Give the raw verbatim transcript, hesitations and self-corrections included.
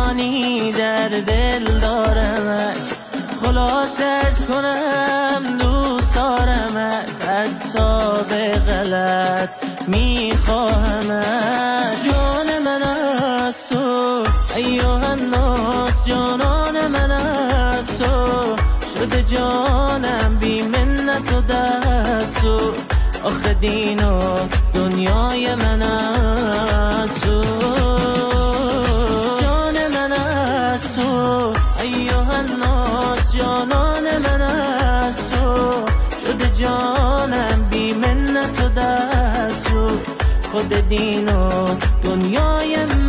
میدانی در دل دارمت، خلاصت کنم دوست دارمت، حتی به غلط میخواهمت. جان من از تو ایها الناس، جانان من از تو شده جانم بی منت و دست و آخه دین و دنیای من از تو. جان من از تو ایها الناس، جانان من از تو شده جانم بی منت و دست و خود دین و دنیای من.